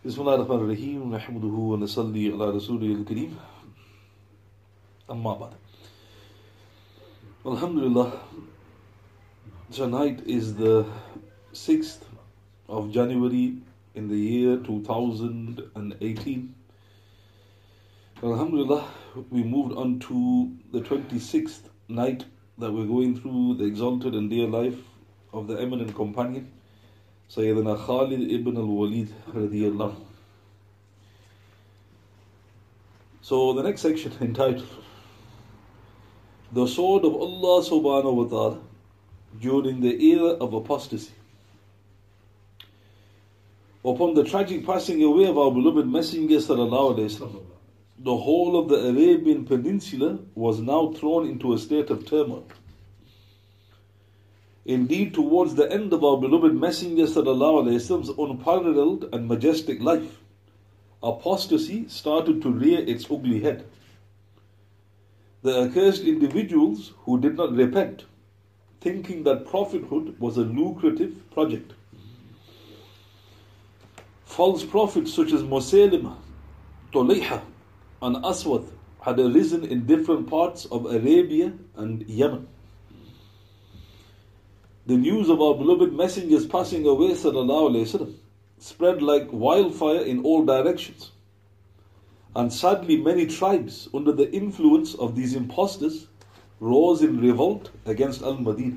Bismillah ar-Rahman ar-Rahim. Nahmaduhu wa nasalli ala Rasulih al-Kareem. Amma ba'd. Alhamdulillah. Tonight is the 6th of January in the year 2018. Alhamdulillah, we moved on to the 26th night that we're going through the exalted and dear life of the eminent companion Sayyidina Khalid ibn al-Walid radiyallahu. So the next section entitled The Sword of Allah subhanahu wa ta'ala during the era of apostasy. Upon the tragic passing away of our beloved Messenger sallallahu alayhi wa sallam, the whole of the Arabian Peninsula was now thrown into a state of turmoil. Indeed, towards the end of our beloved Messenger sallallahu alayhi wa sallam's unparalleled and majestic life, apostasy started to rear its ugly head. The accursed individuals who did not repent, thinking that prophethood was a lucrative project. False prophets such as Musaylima, Tulayha, and Aswad had arisen in different parts of Arabia and Yemen. The news of our beloved Messenger's passing away sallallahu alayhi wa sallam spread like wildfire in all directions. And sadly, many tribes under the influence of these impostors rose in revolt against Al-Madinah.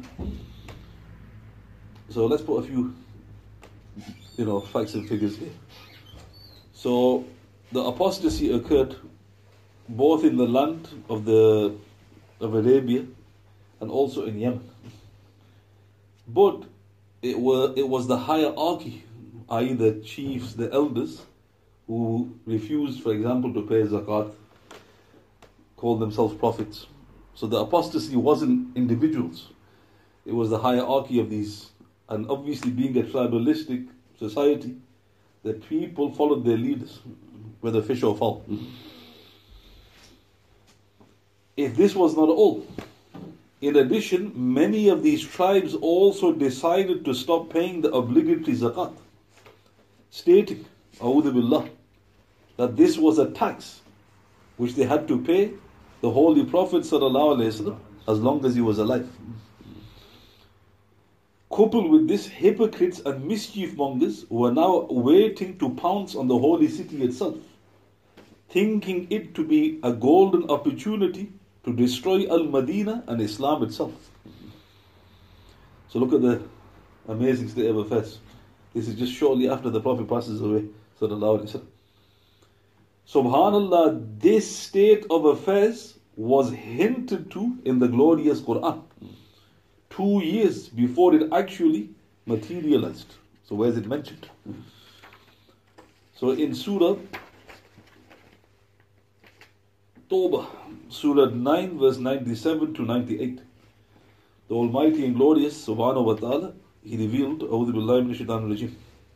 So let's put a few facts and figures here. So the apostasy occurred both in the land of Arabia and also in Yemen. But it was the hierarchy, i.e. the chiefs, the elders, who refused, for example, to pay zakat, called themselves prophets. So the apostasy wasn't individuals. It was the hierarchy of these. And obviously, being a tribalistic society, the people followed their leaders, whether fish or fowl. If this was not all, in addition, many of these tribes also decided to stop paying the obligatory zakat, stating, A'udhu Billah, that this was a tax which they had to pay the Holy Prophet ﷺ as long as he was alive. Coupled with this, hypocrites and mischief mongers were now waiting to pounce on the holy city itself, thinking it to be a golden opportunity to destroy Al-Madinah and Islam itself. So look at the amazing state of affairs. This is just shortly after the Prophet passes away. Subhanallah, this state of affairs was hinted to in the glorious Quran 2 years before it actually materialized. So where is it mentioned? So in Surah Tawbah, Surah 9, verse 97 to 98, the Almighty and Glorious Subhanahu wa Ta'ala, He revealed, A'udhu Billahi Minash Shaitanir Rajeem,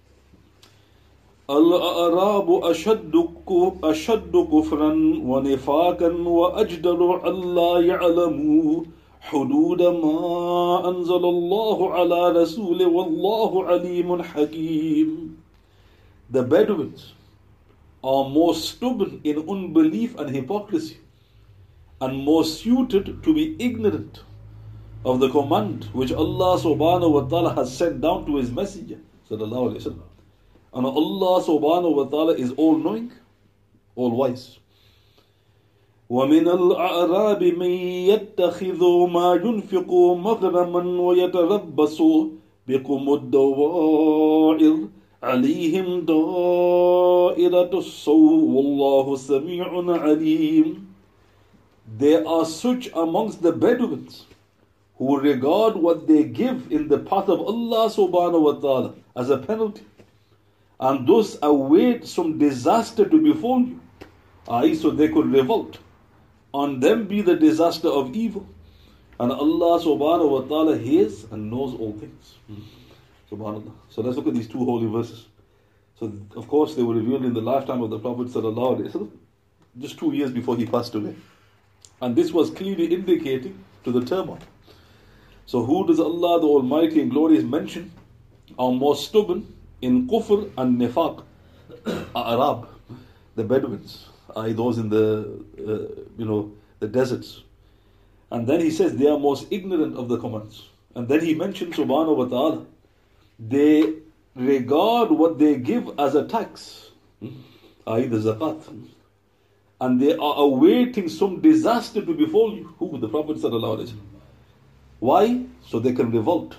Al-A'rabu ashaddu kufran wa nifakan wa ajdalu alla ya'lamu hududa ma anzalallahu ala rasulih wallahu alimun hakim. The Bedouins are more stubborn in unbelief and hypocrisy, and more suited to be ignorant of the command which Allah subhanahu wa ta'ala has sent down to His Messenger sallallahu alayhi wa sallam. And Allah subhanahu wa ta'ala is all-knowing, all-wise. وَمِنَ الْأَعْرَابِ مَنْ يَتَّخِذُ مَا يُنْفِقُ مَغْرَمًا وَيَتَرَبَّصُ بِكُمُ الدَّوَائِرِ عَلَيْهِمْ دَائِرَةُ السَّوْءِ وَاللَّهُ سَمِيعٌ عَلِيمٌ. There are such amongst the Bedouins who regard what they give in the path of Allah subhanahu wa ta'ala as a penalty, and thus await some disaster to befall you, i.e. so they could revolt. On them be the disaster of evil. And Allah subhanahu wa ta'ala hears and knows all things. Subhanallah. So let's look at these two holy verses. So of course they were revealed in the lifetime of the Prophet sallallahu alaihi wasallam, just 2 years before he passed away. And this was clearly indicating to the turmoil. So who does Allah the Almighty and Glorious mention are more stubborn in kufr and nifaq, Arab, the Bedouins, those in the deserts. And then he says they are most ignorant of the commands. And then he mentions subhanahu wa ta'ala, they regard what they give as a tax, i.e. the zakat. And they are awaiting some disaster to befall you. Who? The Prophet sallallahu alaihi wasallam. Why? So they can revolt.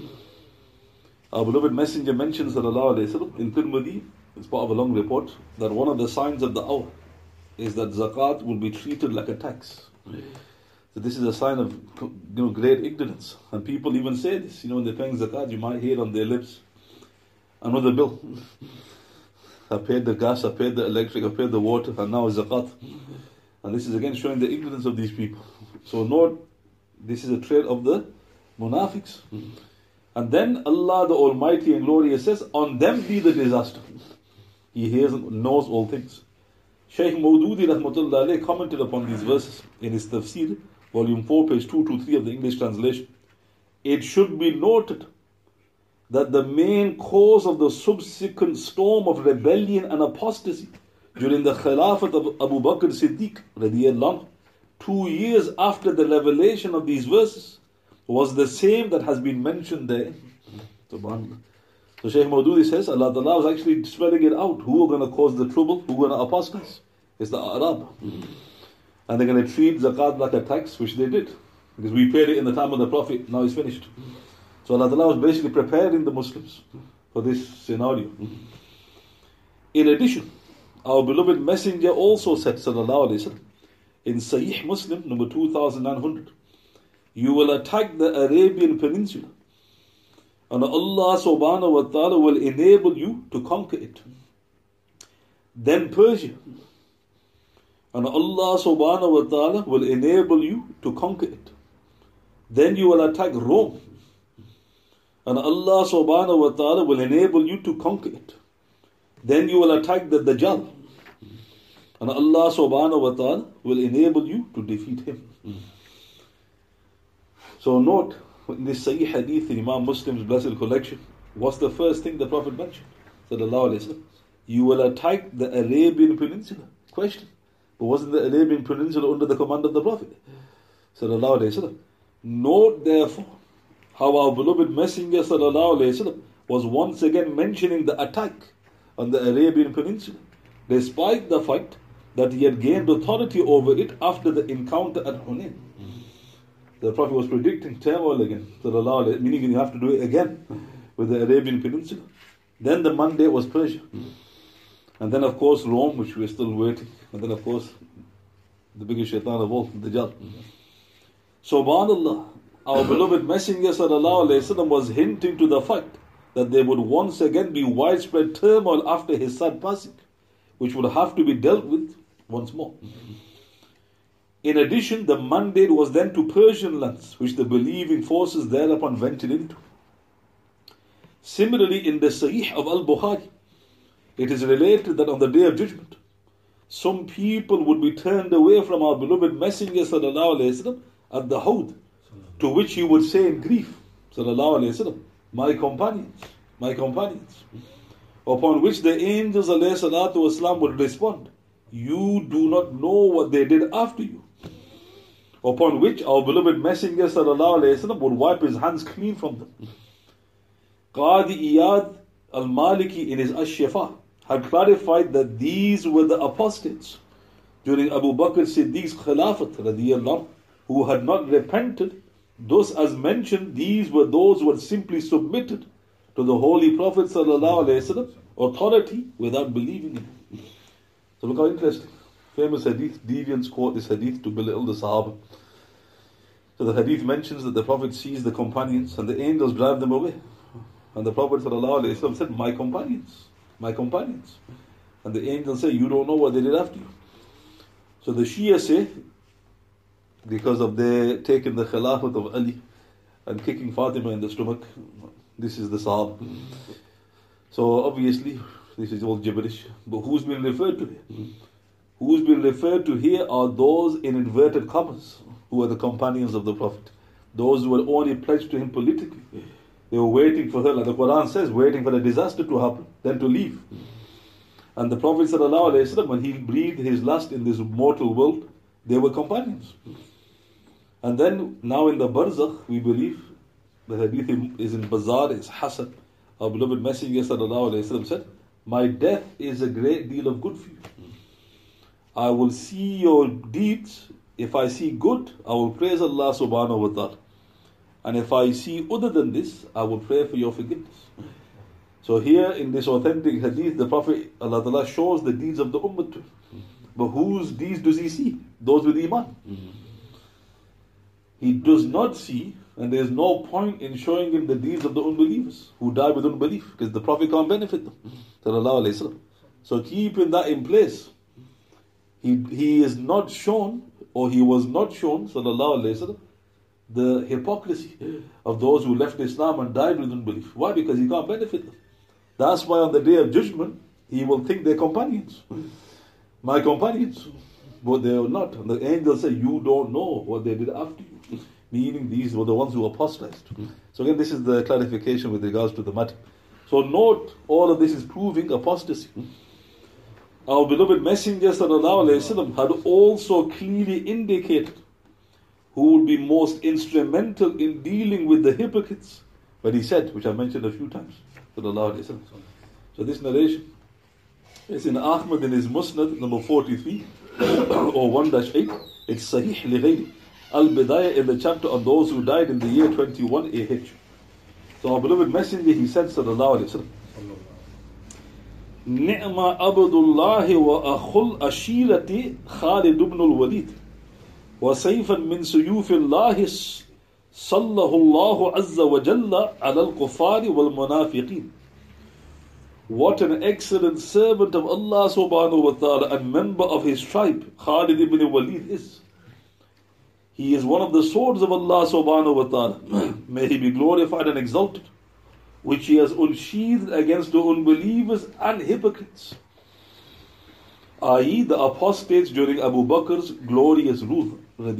Our beloved Messenger mentions sallallahu alaihi wasallam in Tirmidhi, it's part of a long report, that one of the signs of the hour is that zakat will be treated like a tax. So this is a sign of great ignorance. And people even say this, when they're paying zakat, you might hear on their lips, another bill. I paid the gas, I paid the electric, I paid the water, and now it's zakat. And this is again showing the ignorance of these people. So note, this is a trait of the munafiqs. And then Allah the Almighty and Glorious says, on them be the disaster. He hears and knows all things. Shaykh Maududi rahmatullah alayh commented upon these verses in his tafsir, volume 4, page 223 of the English translation. It should be noted that the main cause of the subsequent storm of rebellion and apostasy during the Khilafat of Abu Bakr Siddiq radiyallahu anhu, 2 years after the revelation of these verses, was the same that has been mentioned there. SubhanAllah. So Shaykh Maududi says, Allah Ta'ala was actually spelling it out. Who are going to cause the trouble? Who are going to apostatize? It's the Arab. And they're going to treat zakat like a tax, which they did. Because we paid it in the time of the Prophet, now it's finished. So Allah Ta'ala was basically preparing the Muslims for this scenario. In addition, our beloved Messenger also said, sallallahu alayhi wa sallam, in Sahih Muslim, number 2900, you will attack the Arabian Peninsula, and Allah subhanahu wa ta'ala will enable you to conquer it. Then Persia, and Allah subhanahu wa ta'ala will enable you to conquer it. Then you will attack Rome, and Allah subhanahu wa ta'ala will enable you to conquer it. Then you will attack the Dajjal, and Allah subhanahu wa ta'ala will enable you to defeat him. So note, in this Sahih Hadith in Imam Muslim's Blessed Collection, what's the first thing the Prophet mentioned? Sallallahu alayhi wa sallam. You will attack the Arabian Peninsula. Question. But wasn't the Arabian Peninsula under the command of the Prophet? Sallallahu alayhi wa sallam. Note therefore how our beloved Messenger sallallahu alayhi wa sallam was once again mentioning the attack on the Arabian Peninsula, despite the fact that he had gained authority over it after the encounter at Hunayn. The Prophet was predicting turmoil again, meaning you have to do it again with the Arabian Peninsula. Then the mandate was Persia. And then of course Rome, which we're still waiting. And then of course the biggest shaitan of all, the Dajjal. Subhanallah, our beloved Messenger sallallahu alayhi wa sallam was hinting to the fact that there would once again be widespread turmoil after his sad passing, which would have to be dealt with once more. In addition, the mandate was then to Persian lands, which the believing forces thereupon ventured into. Similarly, in the Sahih of Al-Bukhari, it is related that on the Day of Judgment, some people would be turned away from our beloved Messenger sallallahu alayhi wa sallam at the Hawd, to which he would say in grief, sallallahu alayhi wa sallam, my companions. Upon which the angels alayhi salatu wasalam would respond, you do not know what they did after you. Upon which our beloved Messenger sallallahu alayhi wa sallam would wipe his hands clean from them. Qadi Iyad al-Maliki in his Ash-Shifa had clarified that these were the apostates during Abu Bakr Siddiq's Khilafat radiyallahu anhu, who had not repented. Thus, as mentioned, these were those who had simply submitted to the Holy Prophet sallallahu alayhi wa sallam authority without believing in him. So look how interesting. Famous hadith, deviants quote this hadith to belittle the Sahaba. So the hadith mentions that the Prophet sees the companions and the angels drive them away. And the Prophet ﷺ said, my companions. And the angels say, you don't know what they did after you. So the Shia say, because of their taking the Khilafat of Ali and kicking Fatima in the stomach, this is the Sahaba. So obviously, this is all gibberish. But who's been referred to here? Who's been referred to here are those in inverted commas, who are the companions of the Prophet. Those who were only pledged to him politically. They were waiting for her, like the Quran says, waiting for the disaster to happen, then to leave. And the Prophet ﷺ, when he breathed his last in this mortal world, they were companions. And then now in the Barzakh, we believe, the hadith is in Bazaar, is Hasan. Our beloved Messenger ﷺ said, my death is a great deal of good for you. I will see your deeds. If I see good, I will praise Allah subhanahu wa ta'ala. And if I see other than this, I will pray for your forgiveness. So here in this authentic hadith, the Prophet Allah Ta'ala shows the deeds of the ummah to him. But whose deeds does he see? Those with Iman. He does not see, and there is no point in showing him the deeds of the unbelievers who die with unbelief, because the Prophet can't benefit them. So keeping that in place, he is not shown, or he was not shown, sallallahu alayhi wasallam, the hypocrisy of those who left Islam and died with unbelief. Why? Because he can't benefit them. That's why on the day of judgment, he will think they're companions. My companions. But they are not. And the angels say, you don't know what they did after you. Meaning these were the ones who apostatized. So again, this is the clarification with regards to the matter. So note, all of this is proving apostasy. Our beloved Messenger sallallahu alayhi wasallam had also clearly indicated who would be most instrumental in dealing with the hypocrites. But he said, which I mentioned a few times, sallallahu alayhi wasallam. So this narration is in Ahmad in his Musnad, number 43, or 1-8. It's Sahih li ghayri. Al-Bidayah in the chapter on those who died in the year 21 AH. So our beloved Messenger, he said, sallallahu alayhi wasallam, Ni'ma Abdullahi wa akhul ashirati Khalid ibn al-Walid wa sayfan min suyufillahi sallahu Allahu azza wa jalla ala al-kuffari wal munafiqeen. What an excellent servant of Allah subhanahu wa ta'ala and member of his tribe Khalid ibn al-Walid is. He is one of the swords of Allah subhanahu wa ta'ala. May he be glorified and exalted, which he has unsheathed against the unbelievers and hypocrites, i.e. the apostates during Abu Bakr's glorious rule.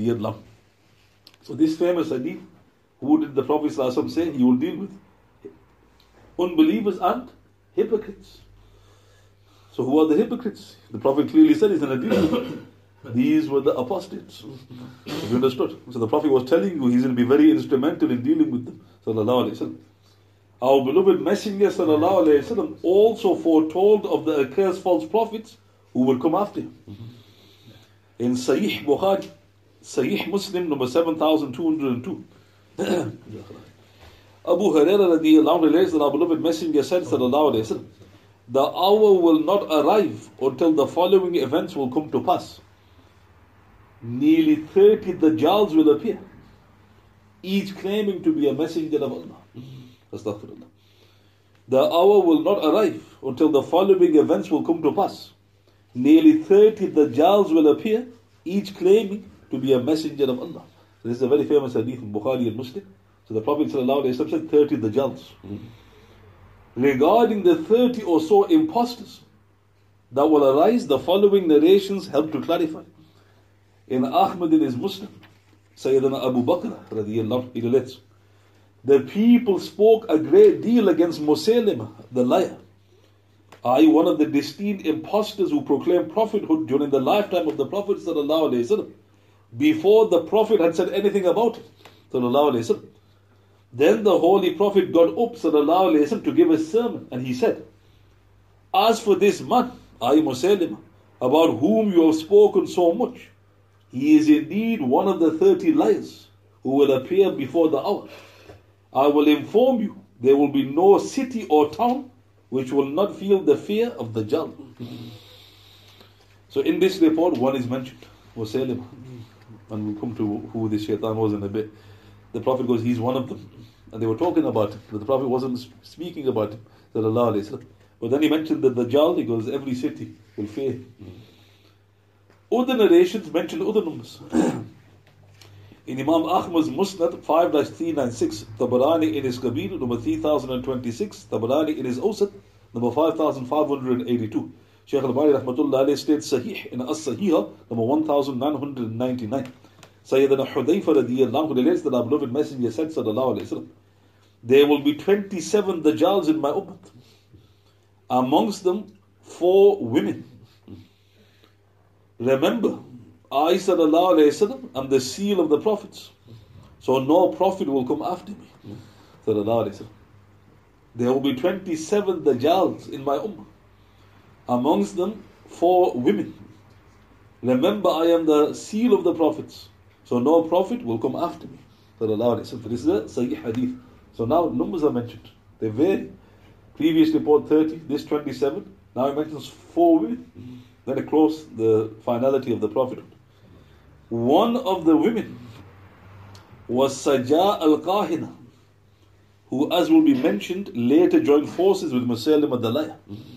So this famous hadith, who did the Prophet ﷺ say he will deal with? Unbelievers and hypocrites. So who are the hypocrites? The Prophet clearly said he's going to deal with them. These were the apostates. You understood? So the Prophet was telling you he's going to be very instrumental in dealing with them. Sallallahu alayhi wa sallam. Our beloved Messenger sallallahu alayhi wa sallam also foretold of the accursed false prophets who will come after him. In Sahih Bukhari, Sahih Muslim, number 7202. Abu Hurairah radiyallahu anhu relates that our beloved Messenger said sallallahu alayhi wa sallam, the hour will not arrive until the following events will come to pass. Nearly 30 Dajjals will appear, each claiming to be a messenger of Allah. Astaghfirullah. The hour will not arrive until the following events will come to pass. Nearly 30 Dajjals will appear, each claiming to be a messenger of Allah. So this is a very famous hadith in Bukhari and Muslim. So the Prophet ﷺ said 30 Dajjals. Regarding the 30 or so impostors that will arise, the following narrations help to clarify. In Ahmad in his Muslim, Sayyidina Abu Bakr radiyallahu anhu, he relates, the people spoke a great deal against Musaylimah, the liar, i.e. one of the distinct impostors who proclaimed prophethood during the lifetime of the Prophet sallallahu alaihi wasallam, before the Prophet had said anything about it sallallahu alaihi wasallam. Then the Holy Prophet got up sallallahu alaihi wasallam to give a sermon, and he said, as for this man, i.e. Musaylimah, about whom you have spoken so much, he is indeed one of the 30 liars who will appear before the hour. I will inform you, there will be no city or town which will not feel the fear of the Dajjal. So in this report, one is mentioned, Musaylimah. And we'll come to who this shaitan was in a bit. The Prophet goes, he's one of them. And they were talking about him, but the Prophet wasn't speaking about him. But then he mentioned the Dajjal, he goes, every city will fear him. Other narrations mention other numbers. In Imam Ahmad's Musnad 5-396, Tabarani in his Kabir, number 3026, Tabarani in his Awsat, number 5582. Shaykh al-Bani rahmatullah alayhi states Sahih in As-Sahihah, number 1999. Sayyidina Hudayfa radiyallahu anhu relates that our beloved Messenger said sallallahu alayhi wasallam, there will be 27 Dajjals in my ummah. Amongst them 4 women. Remember, I sallallahu alayhi wasallam am the seal of the prophets. So no prophet will come after me. Sallallahu alayhi wasallam. There will be 27 Dajjals in my ummah. Amongst them, 4 women. Remember, I am the seal of the prophets. So no prophet will come after me. Sallallahu alayhi wasallam. This is a Sahih Hadith. So now numbers are mentioned. They vary. Previous report 30, this 27. Now it mentions 4 women. Then across the finality of the prophethood. One of the women was Sajah al-Qahina, who, as will be mentioned, later joined forces with Musaylim ad-Dalaya.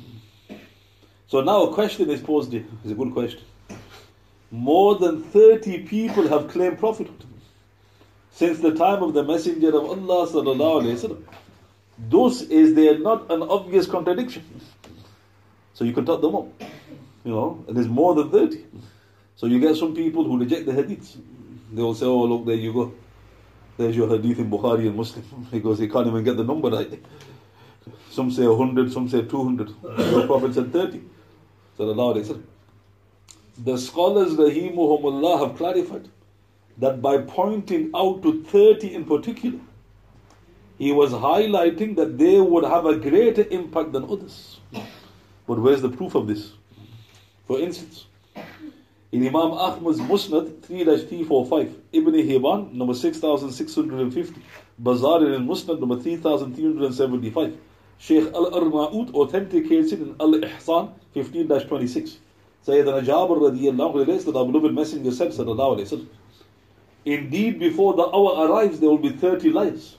So now a question is posed here. It's a good question. More than 30 people have claimed prophethood since the time of the Messenger of Allah sallallahu alaihi wasallam. Thus is there not an obvious contradiction. So you can talk them up. And there's more than 30. So you get some people who reject the hadiths. They will say, oh look, there you go. There's your hadith in Bukhari and Muslim. Because he can't even get the number right. Some say 100, some say 200. The Prophet said 30. Sallallahu alayhi wasallam. The scholars, rahimahumullah, have clarified that by pointing out to 30 in particular, he was highlighting that they would have a greater impact than others. But where's the proof of this? For instance, in Imam Ahmad's Musnad 3-345, Ibn Hibban number 6650, Bazar in Musnad number 3375, Shaykh Al-Arnaut authenticates it in Al-Ihsan 15-26. Sayyidina Jabir radiyallahu relates that our beloved Messenger said, sallallahu alayhi wasallam, indeed before the hour arrives there will be 30 liars.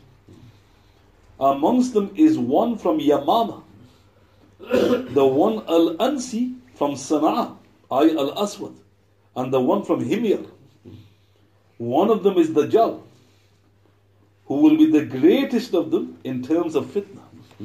Amongst them is one from Yamama, the one Al-Ansi from Sana'a, Al-Aswad, and the one from Himyar. One of them is Dajjal, who will be the greatest of them in terms of fitna.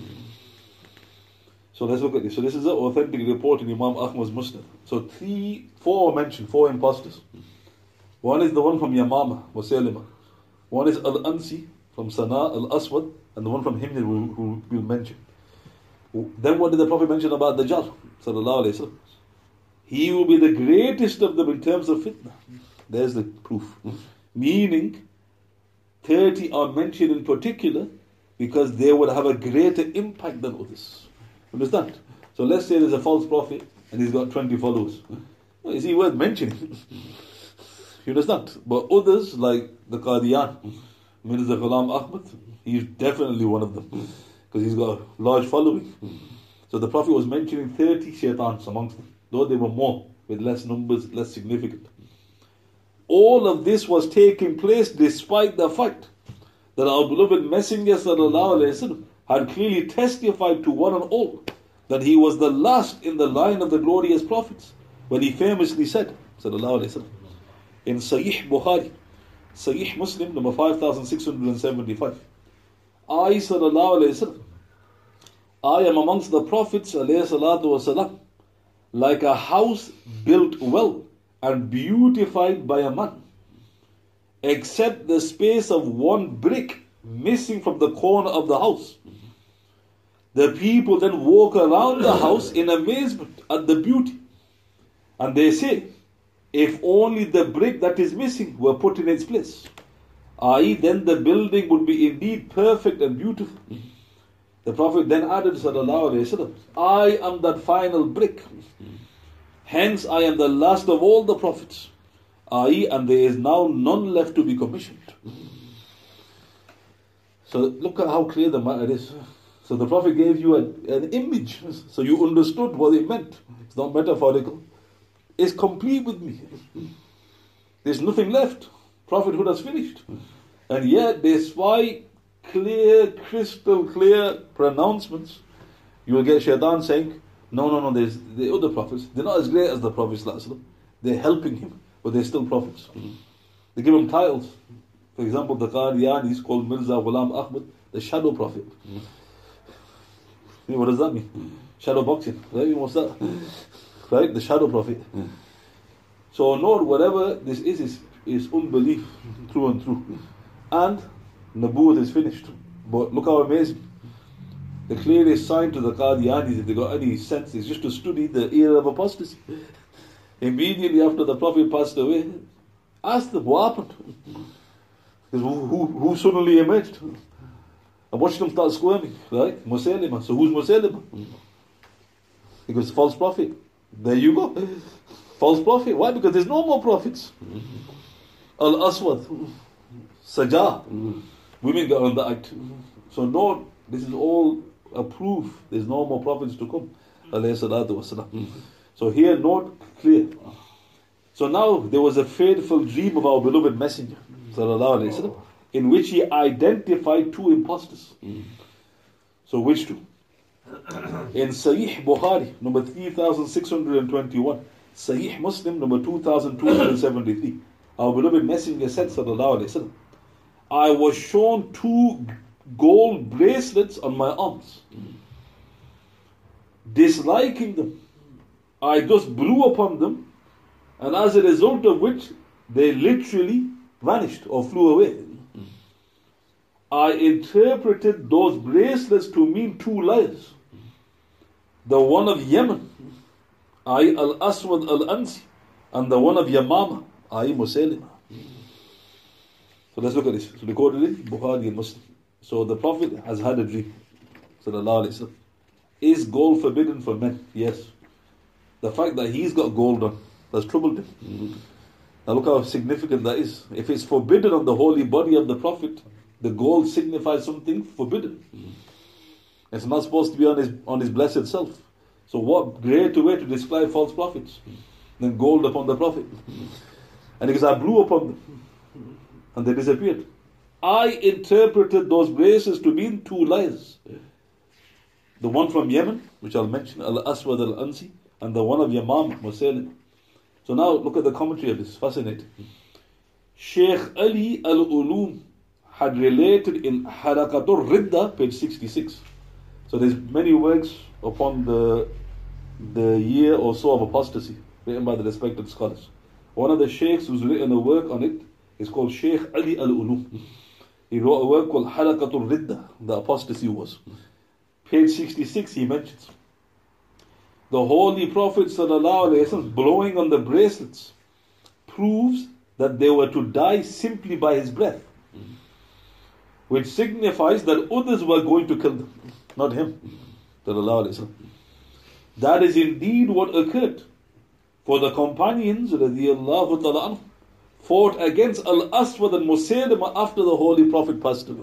So let's look at this. So this is an authentic report in Imam Ahmad's Musnad. So 4 mentioned, 4 impostors. One is the one from Yamama, Musaylima. One is Al-Ansi from Sana'a, Al-Aswad, and the one from Himyar who we'll mention. Then what did the Prophet mention about Dajjal? Sallallahu alayhi wasallam. He will be the greatest of them in terms of fitna. There's the proof. Meaning, 30 are mentioned in particular because they would have a greater impact than others. Understand? So let's say there's a false prophet and he's got 20 followers. Well, is he worth mentioning? You understand? But others, like the Qadian, Mirza Ghulam Ahmad, he's definitely one of them because he's got a large following. So the Prophet was mentioning 30 shaitans amongst them, though they were more, with less numbers, less significant. All of this was taking place despite the fact that our beloved Messenger sallallahu alaihi wasallam had clearly testified to one and all that he was the last in the line of the glorious prophets, when he famously said, sallallahu alaihi wasallam, in Sahih Bukhari, Sahih Muslim, number 5675, I sallallahu alaihi wasallam, I am amongst the prophets alayhi salatu wasalam, like a house built well and beautified by a man, except the space of one brick missing from the corner of the house. The people then walk around the house in amazement at the beauty, and they say, if only the brick that is missing were put in its place, i.e. then the building would be indeed perfect and beautiful. The Prophet then added, sallallahu alayhi wasallam, I am that final brick. Hence I am the last of all the prophets, i.e. and there is now none left to be commissioned. So look at how clear the matter is. So the Prophet gave you an image, so you understood what it meant. It's not metaphorical. It's complete with me. There's nothing left. Prophethood has finished. And yet, despite clear, crystal clear pronouncements, you will get Shaitan saying, no, there's the other prophets. They're not as great as the Prophet. They're helping him, but they're still prophets. They give him titles. For example, the Qadiani is called Mirza Ghulam Ahmad, the shadow prophet. What does that mean? Shadow boxing. Right? What's that? Right? The shadow prophet. So, Lord, whatever this is unbelief through and through. And Nabuwwat is finished. But look how amazing. The clearest sign to the Qadianis, if they got any sense, is just to study the era of apostasy. Immediately after the Prophet passed away, ask them what happened. Because who suddenly emerged? And watch them start squirming, right? Musaylima. So who's Musaylima? Because false prophet. There you go. False prophet. Why? Because there's no more prophets. Al-Aswad, Sajah. Women got on the act. So no, this is all a proof. There's no more prophets to come. Alayhi salatu wasalam. So here, note clear. So now there was a fateful dream of our beloved Messenger, sallallahu alayhi wasallam, in which he identified two impostors. So which two? In Sahih Bukhari, number 3621, Sahih Muslim, number 2273, our beloved Messenger said, sallallahu alayhi wasallam, I was shown two gold bracelets on my arms. Disliking them, I just blew upon them, and as a result of which, they literally vanished or flew away. I interpreted those bracelets to mean two liars. The one of Yemen, I Al-Aswad Al-Ansi, and the one of Yamama, I Musaylima. So let's look at this. So recorded in Bukhari and Muslim. So the Prophet has had a dream. Sallallahu alayhi wasallam. Is gold forbidden for men? Yes. The fact that he's got gold on, that's troubled him. Now look how significant that is. If it's forbidden on the holy body of the Prophet, the gold signifies something forbidden. It's not supposed to be on his blessed self. So what greater way to describe false prophets than gold upon the Prophet? And because I blew upon them, and they disappeared. I interpreted those bracelets to mean two liars. The one from Yemen, which I'll mention, Al-Aswad Al-Ansi, and the one of Yamam, Musaylim. So now look at the commentary of this, fascinating. Sheikh Ali Al-Ulum had related in Harakatur Ridda, page 66. So there's many works upon the year or so of apostasy, written by the respected scholars. One of the sheikhs who's written a work on it is called Sheikh Ali Al-Ulum. He wrote a work called Harakatur Ridda, the apostasy was. Page 66 he mentions, the Holy Prophet ﷺ blowing on the bracelets proves that they were to die simply by his breath, which signifies that others were going to kill them, not him. That is indeed what occurred. For the companions radiallahu ta'ala fought against Al-Aswad and Musaylima after the Holy Prophet passed away.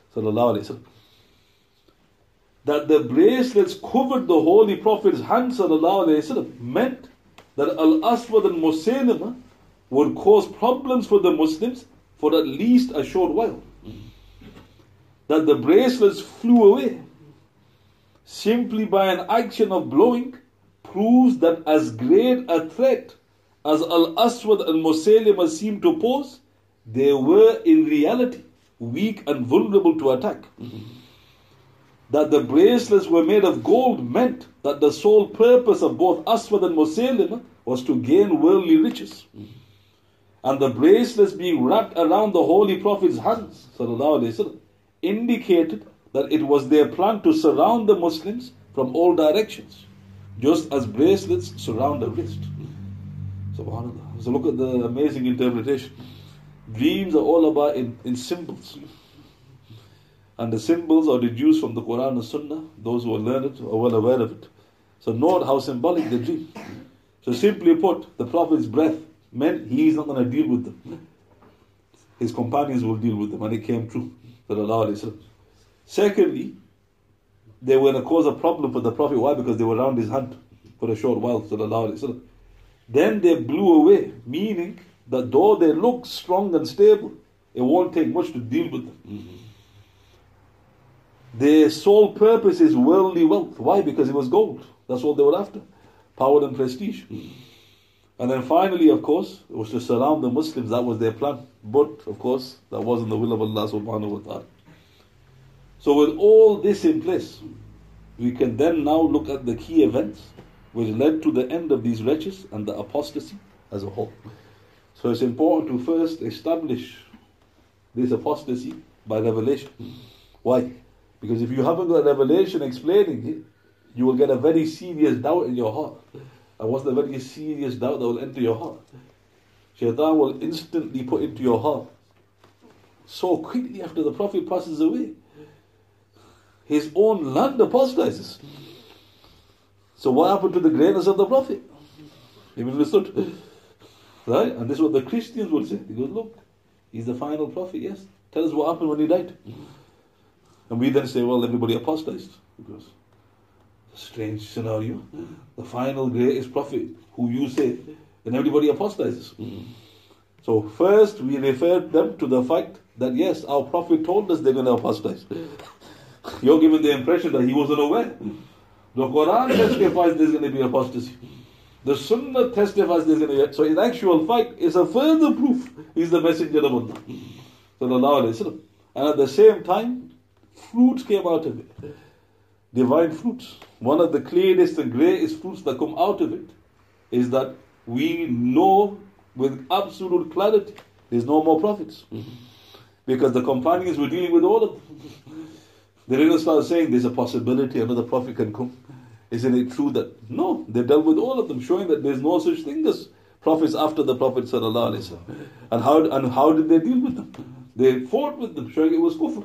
That the bracelets covered the Holy Prophet's hands meant that Al-Aswad and Musaylima would cause problems for the Muslims for at least a short while. That the bracelets flew away simply by an action of blowing proves that as great a threat as Al-Aswad and Musaylima seemed to pose, they were in reality weak and vulnerable to attack. That the bracelets were made of gold meant that the sole purpose of both Aswad and Musaylima was to gain worldly riches. And the bracelets being wrapped around the Holy Prophet's hands indicated that it was their plan to surround the Muslims from all directions, just as bracelets surround a wrist. SubhanAllah. So look at the amazing interpretation. Dreams are all about in symbols. And the symbols are deduced from the Quran and Sunnah. Those who are learned are well aware of it. So note how symbolic the dream. So simply put, the Prophet's breath meant he's not going to deal with them. His companions will deal with them, and it came true. Secondly, they were going to cause a problem for the Prophet. Why? Because they were around his hand for a short while. Then they blew away, meaning that though they look strong and stable, it won't take much to deal with them. Their sole purpose is worldly wealth. Why? Because it was gold. That's what they were after. Power and prestige. And then finally, of course, it was to surround the Muslims. That was their plan. But, of course, that wasn't the will of Allah subhanahu wa ta'ala. So with all this in place, we can then now look at the key events which led to the end of these wretches and the apostasy as a whole. So it's important to first establish this apostasy by revelation. Why? Because if you haven't got a revelation explaining it, you will get a very serious doubt in your heart. And what's the very serious doubt that will enter your heart? Shaitan will instantly put into your heart, so quickly after the Prophet passes away, his own land apostatizes. So what happened to the greatness of the Prophet? You understood? Right? And this is what the Christians will say. He goes, look, he's the final Prophet, yes. Tell us what happened when he died. And we then say, well, everybody apostatized. Because strange scenario. The final greatest Prophet, who you say, and everybody apostatizes. So first we referred them to the fact that yes, our Prophet told us they're going to apostatize. You're given the impression that he wasn't aware. The Quran testifies there's going to be apostasy. The Sunnah testifies there's going to be. So in actual fact, it's a further proof he's the messenger of Allah. Sallallahu Alaihi Wasallam. And at the same time, fruits came out of it. Divine fruits. One of the clearest and greatest fruits that come out of it is that we know with absolute clarity there's no more prophets. Because the companions were dealing with all of them. They didn't start saying there's a possibility another prophet can come. Isn't it true that? No, they dealt with all of them, showing that there's no such thing as prophets after the Prophet sallallahu alaihi wasallam. And how did they deal with them? They fought with them, showing it was kufr.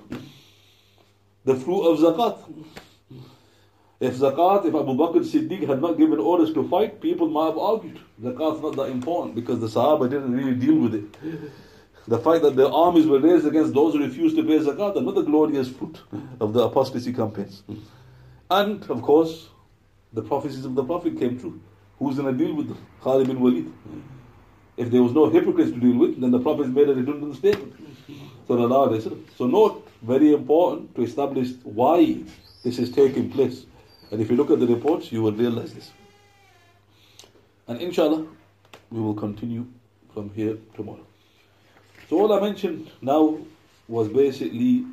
The fruit of zakat. If Abu Bakr Siddiq had not given orders to fight, people might have argued. Zakat's not that important because the Sahaba didn't really deal with it. The fact that the armies were raised against those who refused to pay zakat, another glorious fruit of the apostasy campaigns. And, of course, the prophecies of the Prophet came true. Who's going to deal with them? Khalid bin Walid. If there was no hypocrites to deal with, then the Prophet made a redundant statement. So note, very important to establish why this is taking place. And if you look at the reports, you will realize this. And inshallah, we will continue from here tomorrow. So all I mentioned now was basically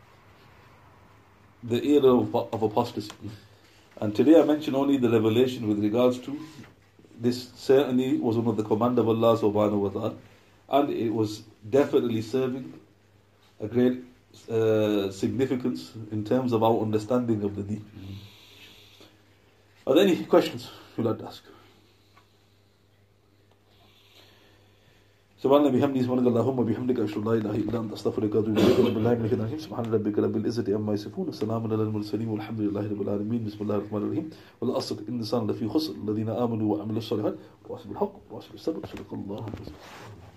the era of apostasy. And today I mentioned only the revelation with regards to this. Certainly was one of the command of Allah subhanahu wa ta'ala. And it was definitely serving a great significance in terms of our understanding of the deen. Are there any questions you'd like to ask? سبحان بحمده سبحانك اللهم وبحمدك أشهد أن لا إله إلا أنت أستغفرك وأتوب إليك بالله من الشيطان الرجيم سبحان ربك رب العزة عما يصفون وسلام على المرسلين والحمد لله رب العالمين بسم الله الرحمن الرحيم والعصر إن الإنسان لفي خسر الذين آمنوا وعملوا الصالحات وتواصوا بالحق وتواصوا بالصبر صدق الله العظيم.